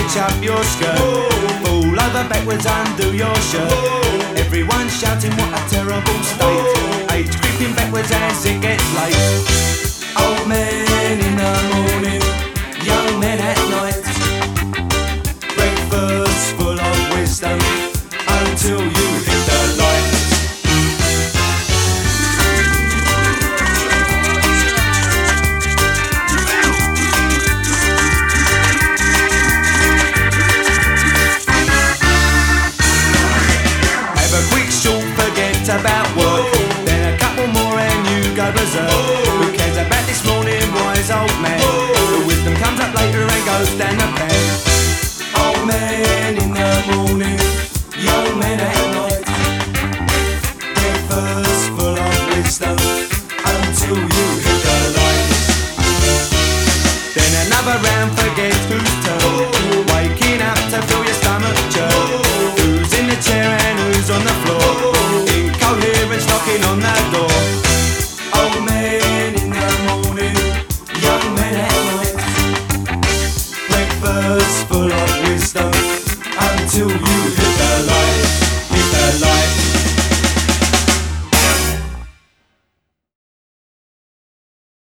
Hitch up your skirt, fall over backwards, undo your shirt. Everyone shouting what a terrible state. Age creeping backwards as it gets late. Old men in the morning, young men at night. Breakfast full of wisdom until you